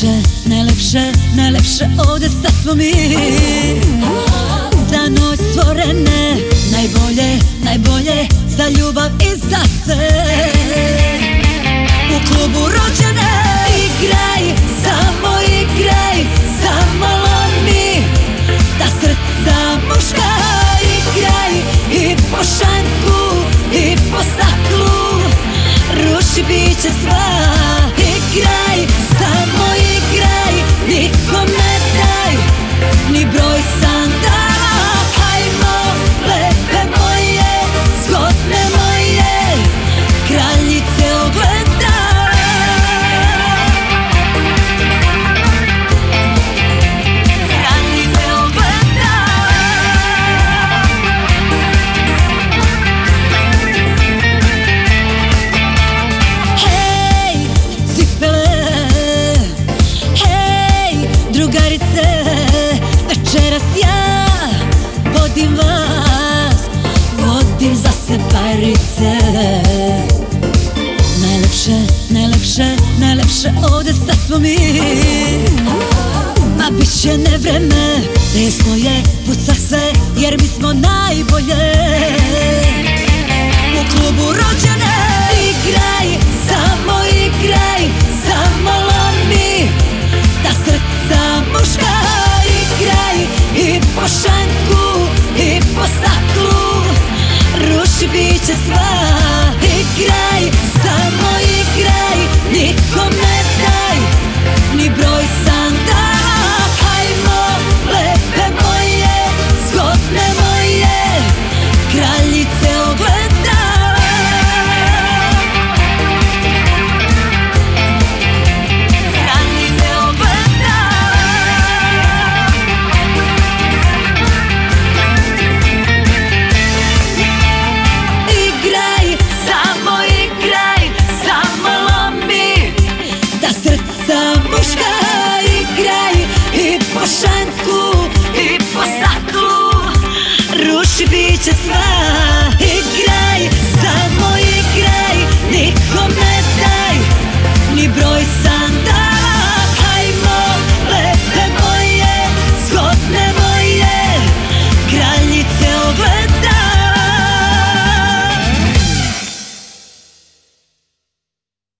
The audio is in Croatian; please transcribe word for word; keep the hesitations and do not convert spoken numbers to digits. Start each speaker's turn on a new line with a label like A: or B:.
A: Najlepše, najlepše, najlepše ovdje sad smo mi, za noć stvorene. Najbolje, najbolje, za ljubav i za sve. U klubu rođene. Igraj, samo igraj, samo lomi ta srca muška. Igraj i po šanku i po staklu, ruši biće sva. Igraj, samo igraj, nikom ne daj ni broj sandala. Hajmo, lepe moje, zgodne moje, kraljice ogledala. Kraljice ogledala. Hej, cipele, hej, drugarice, večeras ja vodim vas, vodim za se parice. Najlepše, najlepše, najlepše ovdje sad smo mi, a bit će nevreme, desno je, puca se, jer mi smo najbolje. U klubu rođene. Igraj, samo igraj, samo lomi ta srca muška. Igraj i po šanku i po staklu, ruši biće sva. Igraj, samo igraj, nikom ne daj ni broj sandala. Hajmo, lepe moje, zgodne moje, kraljice ogledala. Kraljice ogledala. Igraj, samo igraj, samo lomi ta srca muška. Igraj i po šanku i po staklu, ruši biće sva. Igraj.